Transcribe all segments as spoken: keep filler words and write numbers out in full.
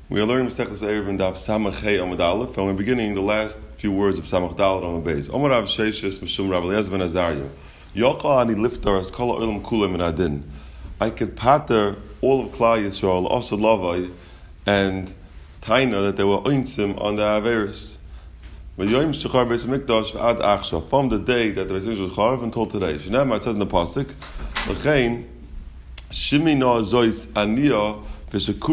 We are learning Masechtas Erev in Daf Samach Hey Amud Aleph, and we're beginning the last few words of Samach Daled Amud Beis. Omar Rav Sheshis Mishum Rav Eliezer ben Azariah. Yochal ani liftar as kol ha'olam kulam min adin. I could pater all of Klal Yisrael, also Lavai, and Taina that they were ointzim on the Averis. From the day that the Beis Hamikdash was charv until today. Shnei it says in the pasuk, L'chein shimina zois aniyah. The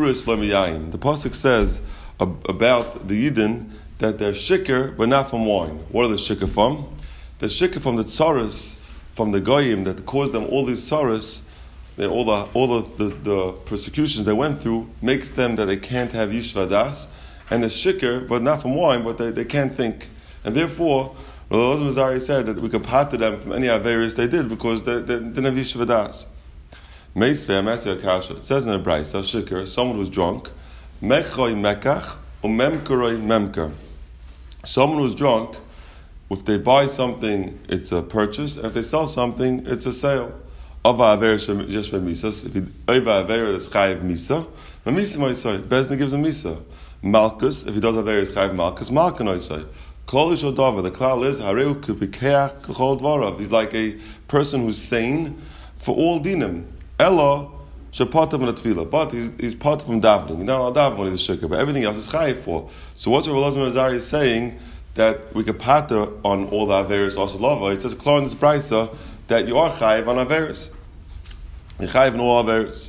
pasuk says about the Yidden that they're shikr, but not from wine. What are the shikr from? The shikr from the tsaros, from the goyim that caused them all these tsaros, that all the all the, the, the persecutions they went through makes them that they can't have yishva das, and the shikr, but not from wine, but they, they can't think, and therefore, Rav Eliezer said that we could pater them from any averis they did because they, they didn't have yishva das. It says in the Brayso, shikr, someone who's drunk, mechoy mekach, umemkeroi memker. Someone who's drunk, if they buy something, it's a purchase, and if they sell something, it's a sale. Ava aver just for misas. If you ava aver is chayiv misa, misa moisai. Bezdin gives a misa. Malchus, if he does aver is chayiv malchus, malchus moisai. Kol ishodava. The klal is hareu kupikeach k'chol dvarav. He's like a person who's sane for all dinim. Ella shepatam and tefillah, but he's he's part from davening. He's not allowed to daven when he's a shikr, but everything else is chayiv for. So what's Rav Eliezer ben Azariah is saying that we could pater on all the averis also lava. It says clear in this brayso that you are chayiv on averis. You're chayiv on all averis.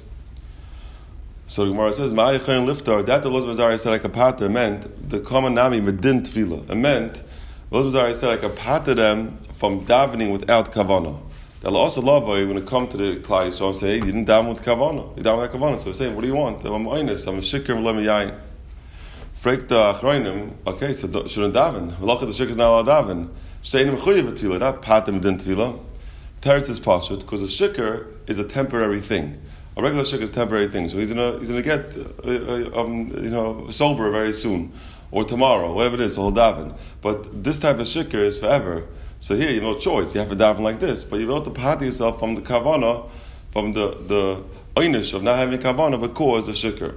So Gemara says ma'ayichayin liftar. That the Rav Eliezer ben Azariah said like a pater meant the common nami medin tefillah. It meant Rav Eliezer ben Azariah said like a pater them from davening without kavanah. They'll also love you when it come to the Klal Yisrael and say, hey, you didn't daven with kavanah. You daven with kavanah. So we're saying, what do you want? I'm honest. I'm a shikr v'lo miyayin. Freik the achroinim. Okay, so shouldn't daven. V'lachah the shikr is not allowed daven. Sheinim chuyev v'tefillah. Not patem din tefillah. Teretz is pashut because a shikr is a temporary thing. A regular shikr is a temporary thing. So he's gonna he's gonna get uh, uh, um, you know sober very soon or tomorrow, whatever it is. So he'll daven. But this type of shikr is forever. So here you have no choice. You have to daven like this, but you're able to pater yourself from the kavanah, from the the einish of not having kavanah, but cause a shikr.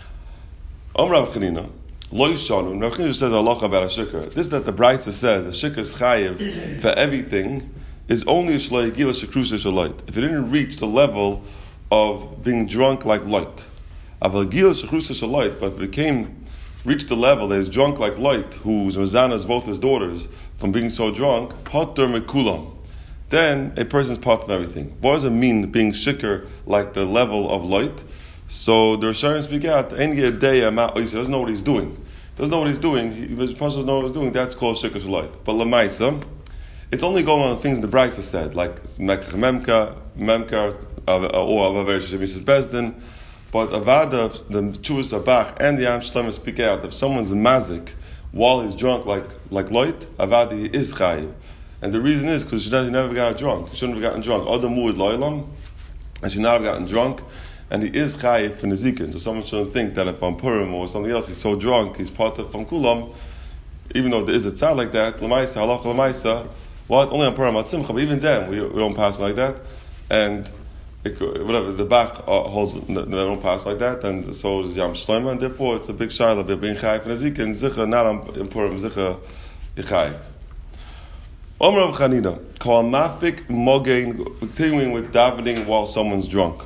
Om Rav Chanina, lo yishanu. Rav Chanina says a halacha about a shikr. This is that the Brayso says a shikr is chayiv for everything is only a shloi gila shekrusa shalait. If it didn't reach the level of being drunk like light, aval gila shekrusa shalait, but if it came reached the level that is drunk like light, whose mazanas both his daughters. From being so drunk, potter mekulam. Then a person's part of everything. What does it mean being shikr like the level of light? So the Rishonim speak out. Any a day, he doesn't know what he's doing. Doesn't know what he's doing. He person doesn't know what he's doing. That's called shikr light. But lemaisa, it's only going on the things the Brayso said, like mekach memka, memka, or avaver shemises bezdin. But avada, the Chuvas Abach and the Am Shlomo speak out. If someone's mazik while he's drunk like like light, avadi is chayiv. And the reason is because she never got drunk. She shouldn't have gotten drunk. Other muad loylam, and she never gotten drunk, and he is chayiv for nezikin. So someone shouldn't think that if on Purim or something else he's so drunk, he's part of from kulam, even though there is a tzad like that, lemaisa, halacha lemaisa, well, only on Purim at Simcha, but even then we, we don't pass like that. And it, whatever, the Bach holds, they don't pass like that, and so is Yam Shlomo, and therefore it's a big shayla, but being chayiv and nezikin, zicha, not on Purim, zicha, yichayiv. Omer Rav Chanina, kol mafik mogein, continuing with davening while someone's drunk.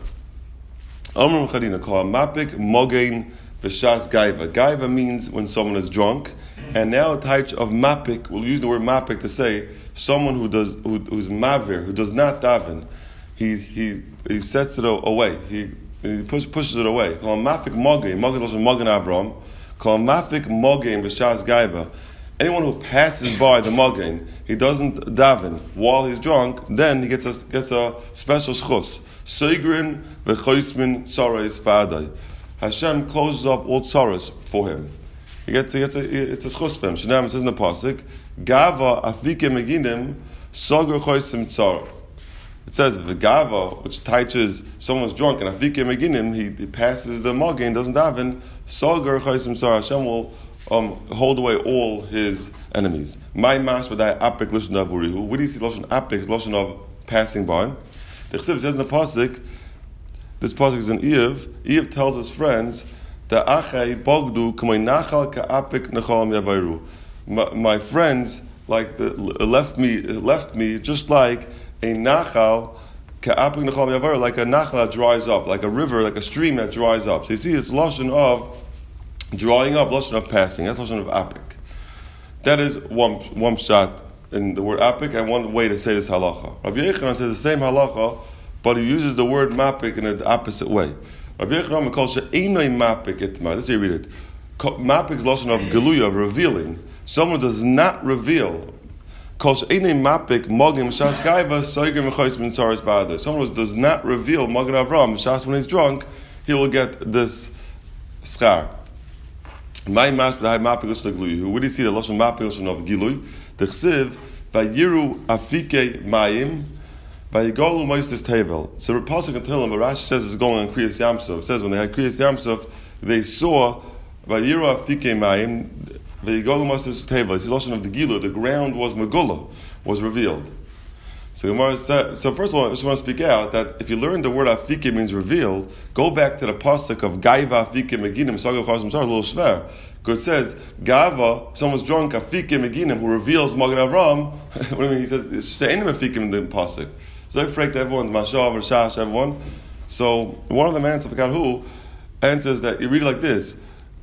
Omer Rav Chanina, kol mafik mogein v'shas gaiva. Gaiva means when someone is drunk, and now a type of mapik, we'll use the word mapik to say someone who does who, who's mavir, who does not daven. He he he sets it away. He he push, pushes it away. Kol mafik mogein, mogein is mogein Abraham. Kol mafik mogein v'shas gaiva. Anyone who passes by the mogein, he doesn't daven while he's drunk, then he gets a gets a special schus. Seigrin v'choismin tzaros ba'adai. Hashem closes up all tzaros for him. He gets, he gets a, it's a schus for him. Shnei it says in the pasuk, Gava afike meginim soger choisim tzar. It says the gava, which teaches someone's drunk, and afike meginim, he, he passes the mogein, doesn't daven, soger choisim tzar. Hashem will Um, hold away all his enemies. My mas v'day apik lishon of urihu. What do you see lishon apik? Lishon of passing by. The Chesiv says in the pasuk, this pasuk is in Eiv. Eiv tells his friends The achei bogdu k'may nachal ka'apik nechalam yabayru. My friends like the, left me left me just like a nachal ka'apik nechalam yabayru, like a nachal that dries up, like a river, like a stream that dries up. So you see, it's lashon of drying up, lashon of passing. That's lashon of apik. That is one one shot in the word apik, and one way to say this halacha. Rabbi Yochanan says the same halacha, but he uses the word mapik in the opposite way. Rabbi Yochanan calls it einay mapik itma. This is how you read it. Mapik is lashon of geluya, of revealing. Someone does not reveal. Calls einay mapik mogim shas gaiva soigim mechois min tzaras ba'adar. Someone who does not reveal Magen Avram shas when he's drunk, he will get this schar. My master, the mapik lashon geluya. Where do you see the lashon mapik lashon of gilui? The chsiv vayiru afike mayim. By Yigolu Moises Tevel. So the Pasuk in Tehillim, but Rashi says it's going on Kriyas Yamsuf. It says when they had Kriyas Yamsuf, they saw Vayiru Afike Mayim, Yigolu Moises Tevel. It's the lotion of the Gilu. The ground was Megula, was revealed. So Gemara said. So first of all, I just want to speak out that if you learn the word Afike means revealed, go back to the Pasuk of Gaiva Afike Meginim Sagav Chazim Sar, a little shver. Because it says Gava, someone's drunk Afike Meginim who reveals Magen Avram. What do you mean? He says it's just saying Afike in the Pasuk. So I freaked everyone, Mashav, Rashash, everyone. So one of the men, I forgot who, answers that you read it like this: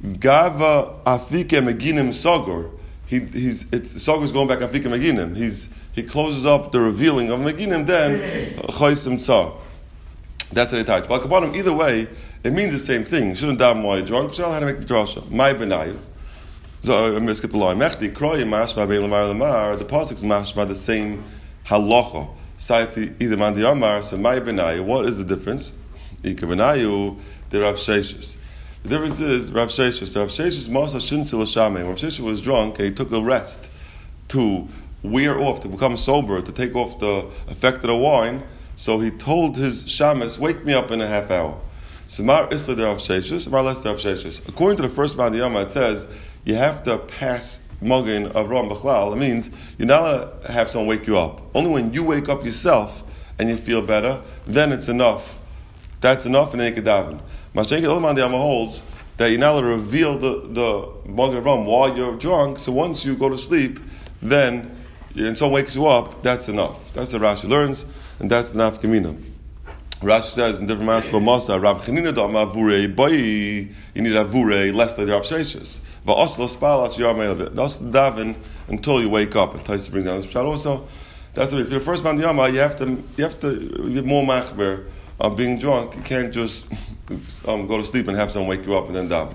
Gava Afike Meginim Sogor. He he's Sogor's going back Afike Meginim. He's he closes up the revealing of Meginim. Then Chaysim Tzar. That's what they touch. But Kabbanim, either way, it means the same thing. You shouldn't daven while you're drunk. Shall how to make the drasha. My benayu. So I'm going to skip the line. Mechti kroy mashma bein lamar lamar. The pasuk's mashma the same halacha. Saifi either mandi amar, so my benayu. What is the difference? Ika benayu, the Rav Sheshes. The difference is Rav Sheshes. Rav Sheshes masa shinsil shame. Rav Sheshes was drunk and he took a rest to wear off, to become sober, to take off the effect of the wine. So he told his shamus, "Wake me up in a half hour." So mar isla the Rav Sheshes, mar less the Rav Sheshes. According to the first mandi amar, it says you have to pass Magen Avram Bechlal. It means you're not allowed to have someone wake you up. Only when you wake up yourself and you feel better, then it's enough. That's enough, and then you can daven. Mashenke Ilman Diyama holds that you're not allowed to reveal the, the Magen Avram while you're drunk, so once you go to sleep, then, and someone wakes you up, that's enough. That's what Rashi learns, and that's the nafkamina. Rashi says in different masks for Masa, Rab Chanina da'ama avurei boy, you need avurei less than the Rav Sheshes. But also spal at yom elvet. That's daven until you wake up. And Taisa brings down this pshat also. That's the for the first man yama, you have to you have to get more machber on being drunk. You can't just um, go to sleep and have someone wake you up and then daven.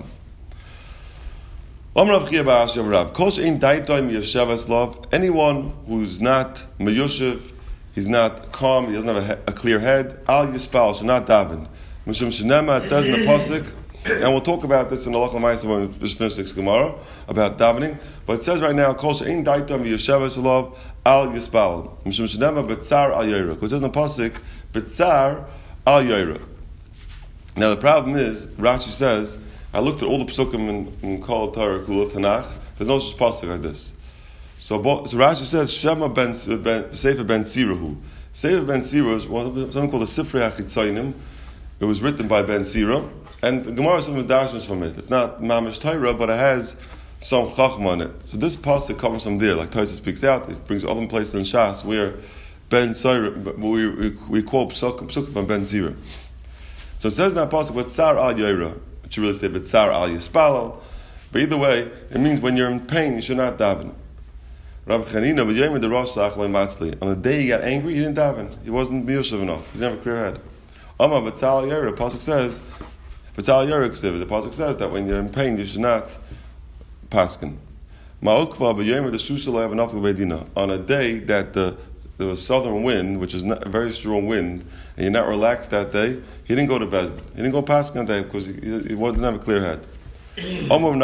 Anyone who's not meyushiv, he's not calm, he doesn't have a, a clear head, al yispal should not daven. Mishum shenema, it says in the pasuk. And we'll talk about this in the Lach L'Maisa when we finish this Gemara about davening. But it says right now, "Kol she'ein daitam yeshavas alav al yispal." Mishum shenema b'tzar al yaira. Because it says in the pasuk, "B'tzar al yaira." Now the problem is, Rashi says, I looked at all the pesukim in, in Kol Torah Kula Tanakh. There's no such pasuk like this. So, so Rashi says, "Shema ben Sefer ben Sirahu." Sefer ben Sira is something called the Sifrei HaChitzayim. It was written by Ben Sira. And the Gemara is some darshans from it. It's not Mamish Torah, but it has some Chachma on it. So this pasuk comes from there, like Taisa speaks out. It brings other places in Shas where Ben Sira, we, we, we quote Psukim from Ben Sira. So it says in that pasuk, "B'tzar al yaira." It should really say "B'tzar al yispalal." But either way, it means when you're in pain, you should not daven. Rabbi Chanina, b'yom the rosh sachlei matzli. On the day he got angry, he didn't daven. He wasn't miyushav enough. He didn't have a clear head. Amma b'tzar al yaira. The pasuk says. B'tzal Yerik, the pasuk says that when you're in pain, you should not paskin. Ma'okva b'yom the shusha have enough bedina. On a day that the there was southern wind, which is not a very strong wind, and you're not relaxed that day, he didn't go to Bezdin. He didn't go paskin that day because he, he, he didn't have a clear head. If you want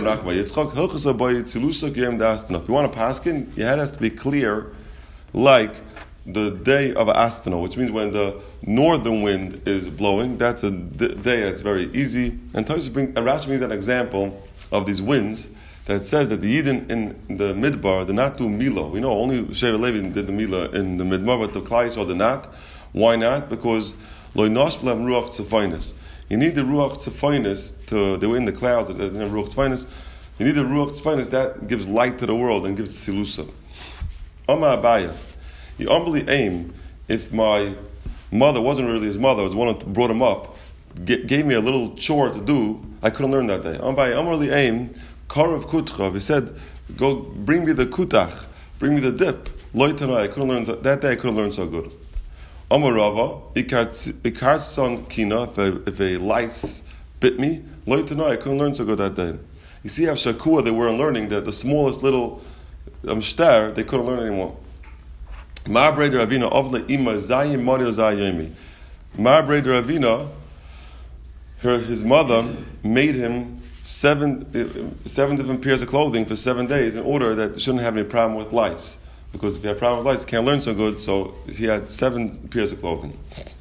to paskin, your head has to be clear, like the day of Astana, which means when the northern wind is blowing, that's a d- day that's very easy. And Tosfos brings, and Rashi brings an example of these winds that says that the Yidden in the Midbar did not do Milah. We know only Sheva Levi did the Milah in the Midbar, but the Klai Yisrael did not. Why not? Because Lo Ynosplem Ruach Tzefainus. You need the Ruach Tzefainis to, they were in the clouds, the Ruach Tzefainis. You need the Ruach Tzefainis that gives light to the world and gives Silusa. Amma Abaya. You humbly aim, if my mother wasn't really his mother, it was the one who brought him up, g- gave me a little chore to do, I couldn't learn that day. Amma Abaya, humbly aim, Karav Kutcha, he said, go bring me the kutach, bring me the dip. Loitana, I couldn't learn, th- that day I couldn't learn so good. Amarava, Ikar son kina, if a, if a lice bit me, Loitana, I couldn't learn so good that day. You see how Shakua, they weren't learning that the smallest little um, shtar, they couldn't learn anymore. Mar Breder Ravina, Ovla Ima, Zayim Mario Zayomi. Mar Breder Ravina, her, his mother made him seven, seven different pairs of clothing for seven days in order that he shouldn't have any problem with lice. Because if you have a problem with lice, you can't learn so good, so he had seven pairs of clothing.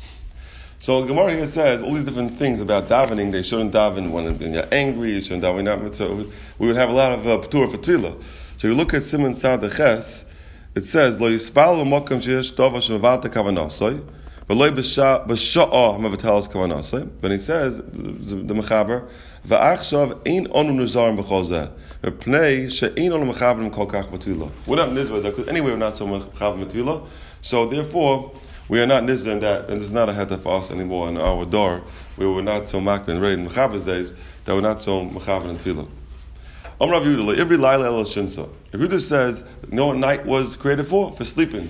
So Gemara here says all these different things about davening. They shouldn't daven when you're angry, you shouldn't daven not so we would have a lot of uh, P'tur for Tefillah. So you look at Simon Sad Ches, it says, Lo yispal v'mokam sheyesh tova shemavata kavanasoi, v'lo b'sha'ah mavatalas kavanasoi. But he says, the, the Mechaber, v'achshav ein onu nizarim b'chol zeh, v'pnei she'ein onu mechaberim kol kach b'tefillah. We're not nizva, because anyway we're not so mechaber b'tefillah, so therefore we are not nizva in that, and it's not a heta for us anymore in our door, where we're not so makbid in Reid Mechaber's days, that we're not so mechaber in tefillah. Om Rav Yehuda, every Laila El Shinsa. Rav Yehuda says, you know what night was created for? For sleeping.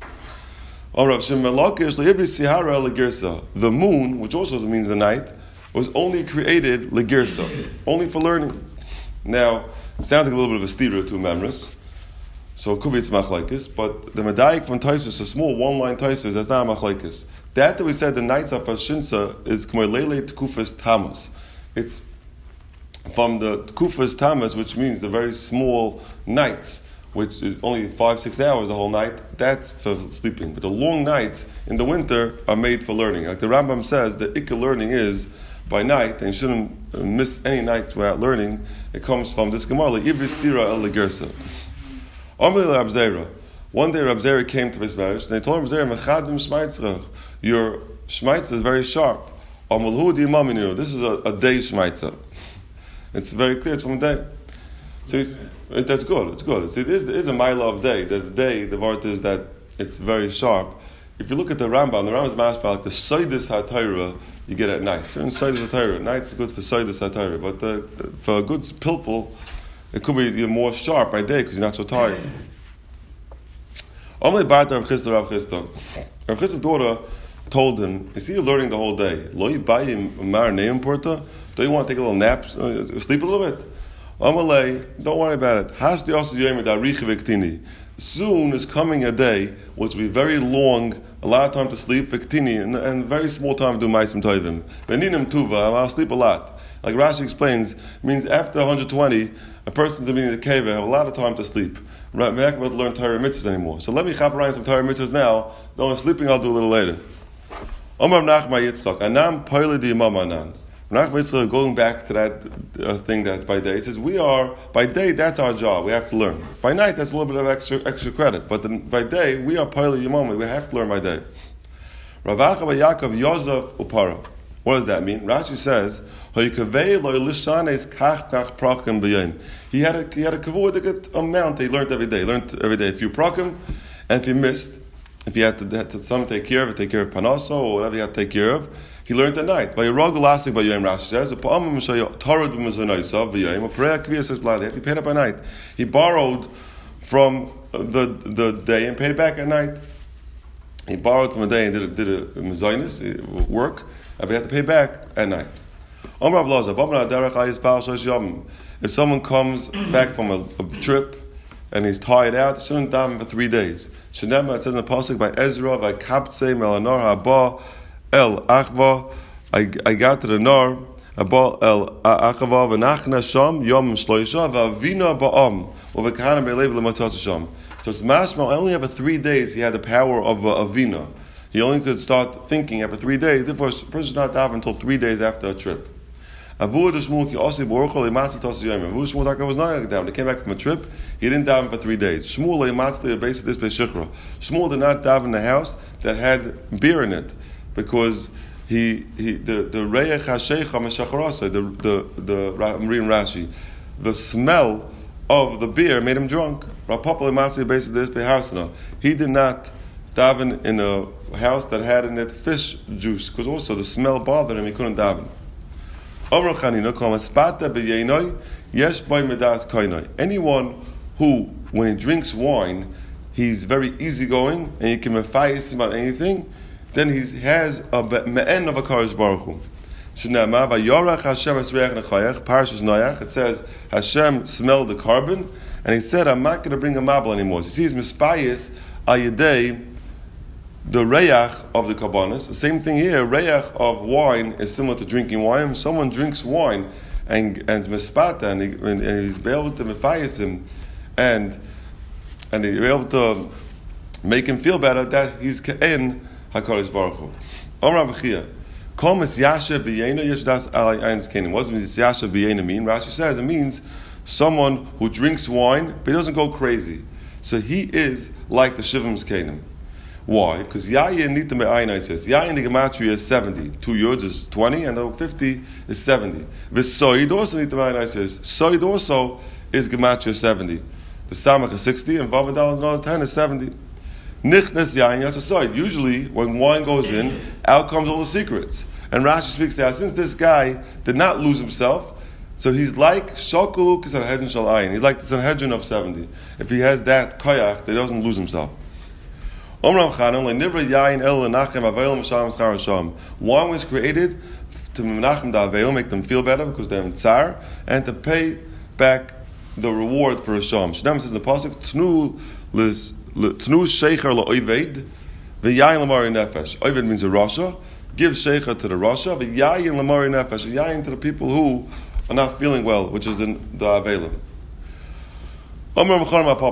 Om Rav Shimon Lakish, every Sihara El Girsa. The moon, which also means the night, was only created Legirsa, only for learning. Now, it sounds like a little bit of a stira to Memris, so it could be it's Machlaikis, but the Medayik from Taisus, a small one-line Taisus, that's not a Machlaikis. That that we said the nights of Shinsa is K'may Leile T'kufas Tammuz. It's from the Kufas Tammuz, which means the very small nights, which is only five, six hours the whole night, that's for sleeping. But the long nights in the winter are made for learning. Like the Rambam says, the Ikka learning is by night, and you shouldn't miss any night without learning. It comes from this Gemara, Ivri Sira El Gersa. One day Rab Zera came to his marriage, and they told him, Mechadim Shmaitzrach, your Shmaitza is very sharp. This is a, a day Shmaitza. It's very clear, it's from a day. So he's, it, that's good, it's good. It's, it, is, it is a mile of day. The day, the word is that it's very sharp. If you look at the Rambam, the Rambam's mashpah, like the Soidus HaTorah you get at night. Certain Soidus HaTorah. Night's good for Soidus HaTorah, but the, the, for a good pilpul, it could be you're more sharp by day because you're not so tired. Only Bart Rav Chisda Rav Chisda. Rav Chisda's daughter told him, you see, you're learning the whole day. Lo yibayim marinayim porta. Don't you want to take a little nap, uh, sleep a little bit? Amalei, don't worry about it. Hasti also yoyim darichi v'ktini. Soon is coming a day which will be very long, a lot of time to sleep, v'ktini, and, and very small time to do ma'asim tovim. V'ninim tuva, I'll sleep a lot. Like Rashi explains, it means after one hundred twenty, a person's in the cave have a lot of time to sleep. We're not about to learn Torah mitzvahs anymore. So let me chap around some Torah mitzvahs now. Though I'm sleeping, I'll do a little later. Omar Nachma Yitzchak, Anam Poile di Imam Anan. Nachma going back to that uh, thing that by day, it says we are, by day, that's our job, we have to learn. By night, that's a little bit of extra extra credit. But the, by day, we are Poile Yimam, we have to learn by day. Ravacha Yaakov Yosef Upara. What does that mean? Rashi says, he had a he had a kavod amount he learned every day. He learned every day a few prakim, and if he missed, if he had to, had to something take care of it, take care of panaso or whatever he had to take care of, he learned at night. Rashi says, he paid up by night. He borrowed from the the day and paid it back at night. He borrowed from a day and did a, did a mezainis work, and he had to pay back at night. If someone comes back from a, a trip and he's tired out, he shouldn't daven for three days. Shenema, it says in the pasuk by Ezra, "V'kaptze melanor haba el achva." I I got to the nor haba el achva v'nachna sham yom shloisha v'avina ba'am u'v'kahana be'lev l'matzas sham. So it's mashma. I only have a three days. He had the power of uh, avina. He only could start thinking after three days. Therefore, a person should not daven until three days after a trip. Avu Shmuel was not down. He came back from a trip. He didn't daven for three days. Shmuel Shmuel did not daven in a house that had beer in it, because he he the the reyech hashecha meshacharasa, the the the I'm reading Rashi, the smell of the beer made him drunk. Rav Papa Lematzi based this beharsana. He did not daven in a house that had in it fish juice, because also the smell bothered him. He couldn't daven. Amar Chanina kol maspata b'yeinoi yesh by medas kainoi. Anyone who, when he drinks wine, he's very easygoing and he can mefayis about anything, then he has a me'en of a Kadosh Baruch Hu. Shnema vayorach Hashem es reach nechayach. Parashas Noach. It says Hashem smelled the carbon, and he said, "I'm not going to bring a mabel anymore." So you see, his mispayis al yedei the reyach of the kabbanis. The same thing here. Reyach of wine is similar to drinking wine. If someone drinks wine and and mispata, and, he, and, and he's able to mefayis him, and and he's able to make him feel better, that he's ke'en HaKadosh Baruch Hu. Omar B'chia, Kol Misyasha B'yena Yesh Das Alai Ein's Kenim. What does Misyasha B'yena mean? Rashi says it means someone who drinks wine, but he doesn't go crazy. So he is like the Shivim's Kenim. Why? Because Yayin Nita Me'ayna, it says, Yayin the Gematria is seventy. Two yods is twenty, and the fifty is seventy. V'soid also Nita Me'ayna, it says, Soid also is Gematria seventy. The Samach is sixty, and Vav and Dal is another ten is seventy. Nichnas Yayin Yatzasoid. Usually, when wine goes in, out comes all the secrets. And Rashi speaks out, since this guy did not lose himself, so he's like Shokulu Sanhedrin Shal Ayin. He's like the Sanhedrin of seventy. If he has that koyach, that he doesn't lose himself. Wine was created to menachem da aveil, make them feel better because they're in tsar, and to pay back the reward for a sham. Shnam says in the pasuk, Tnu lis Tnu shecher la'oived, v'yayin l'mari nefesh. Oived means a rasha. Give shecher to the rasha, v'yayin l'mari nefesh. Yayin to the people who are not feeling well, which is the the avelim. Any house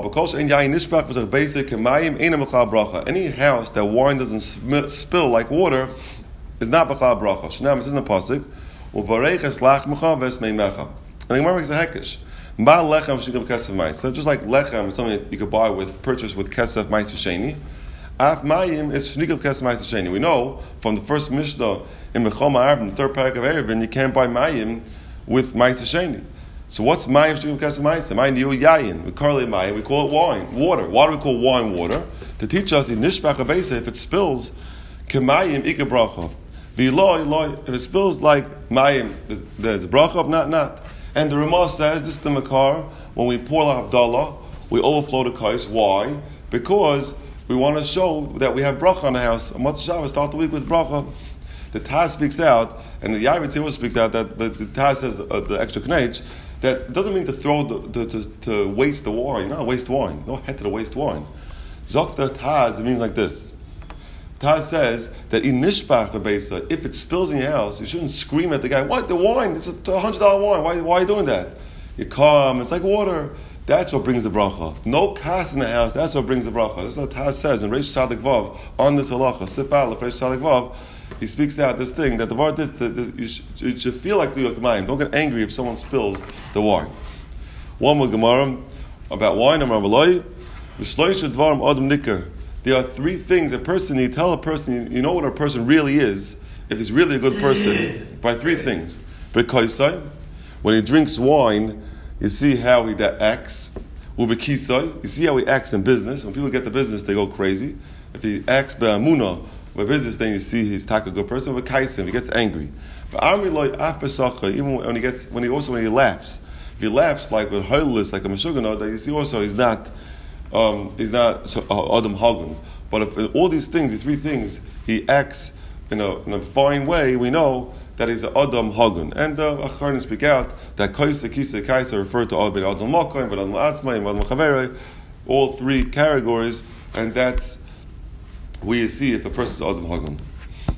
that wine doesn't sm- spill like water is not b'chlal bracha. Shnam, it says in the pasuk, uvareches lachmecha v'esmeimecha. And the Gemara makes a hekesh. Ma lechem shnikam kesef ma'is. So just like lechem is something that you could buy with, purchase with kesef ma'is sheni. Af mayim is shnikam kesef ma'is sheni. We know from the first Mishnah in Mechom Ha'arvin, the third parak of Erevin, you can't buy mayim with ma'is sheni. So what's mayim shnikam kesef ma'is? Mayim diyu yayin. We call it mayim. We call it wine, water. Why do we call wine water? To teach us in nishbach habesa, if it spills, kemayim ika bracha. V'iloi loi, if it spills like mayim, there's bracha, not not. And the Ramah says, this is the Makar, when we pour la Havdalah, we overflow the kais. Why? Because we want to show that we have bracha on the house. On Motzei Shabbos, start the week with bracha. The Taz speaks out, and the Yavitz also speaks out, that but the Taz says, uh, the extra knech, that it doesn't mean to throw, the, to, to, to waste the wine. Not waste wine. No head to the waste wine. Zok the Taz, it means like this. Taz says that in nishbach bebesa, if it spills in your house, you shouldn't scream at the guy, "What, the wine? It's a hundred dollar wine. Why, why are you doing that?" You calm. It's like water. That's what brings the bracha. No kas in the house. That's what brings the bracha. That's what Taz says in Reish Tzadik Vav on this halacha. Sif Aleph Reish Tzadik Vav. He speaks out this thing that the word this, the, the, you, should, you should feel like the Yokmayim. Don't get angry if someone spills the wine. One more Gemara about wine. Amar V'loi v'shloisha dvarim adam nikar. There are three things a person, you tell a person, you know what a person really is, if he's really a good person, by three things. Because when he drinks wine, you see how he acts. Ubekisai, you see how he acts in business. When people get the business, they go crazy. If he acts be'amuna, by business, then you see he's a good person. Ubekaisim, he gets angry. But even when he gets, when he also when he laughs, if he laughs like with holiness, like a meshugano, that you see also he's not. Um, he's not so, uh, Adam Hagun. But if in all these things, these three things, he acts in a, in a fine way, we know that he's an Adam Hagun. And the uh, Acharnim speak out that Kaisa, Kisa, Kaisa refer to Adam Makayim, Adam Atzmayim, Adam Chaverei, all three categories, and that's where you see if a person is Adam Hagun.